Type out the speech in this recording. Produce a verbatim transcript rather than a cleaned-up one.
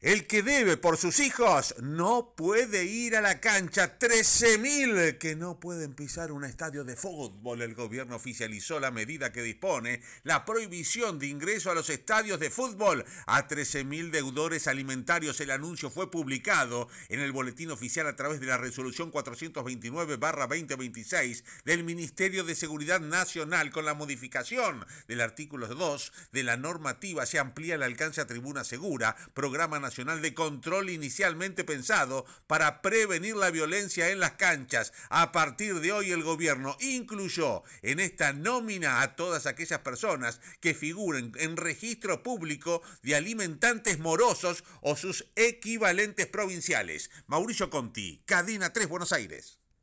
El que debe por sus hijos no puede ir a la cancha. trece mil que no pueden pisar un estadio de fútbol. El gobierno oficializó la medida que dispone la prohibición de ingreso a los estadios de fútbol a trece mil deudores alimentarios. El anuncio fue publicado en el boletín oficial a través de la resolución cuatrocientos veintinueve barra veinte veintiséis del Ministerio de Seguridad Nacional. Con la modificación del artículo dos de la normativa se amplía el alcance a Tribuna Segura, programa nacional de control inicialmente pensado para prevenir la violencia en las canchas. A partir de hoy el gobierno incluyó en esta nómina a todas aquellas personas que figuren en registro público de alimentantes morosos o sus equivalentes provinciales. Mauricio Conti, Cadena tres, Buenos Aires.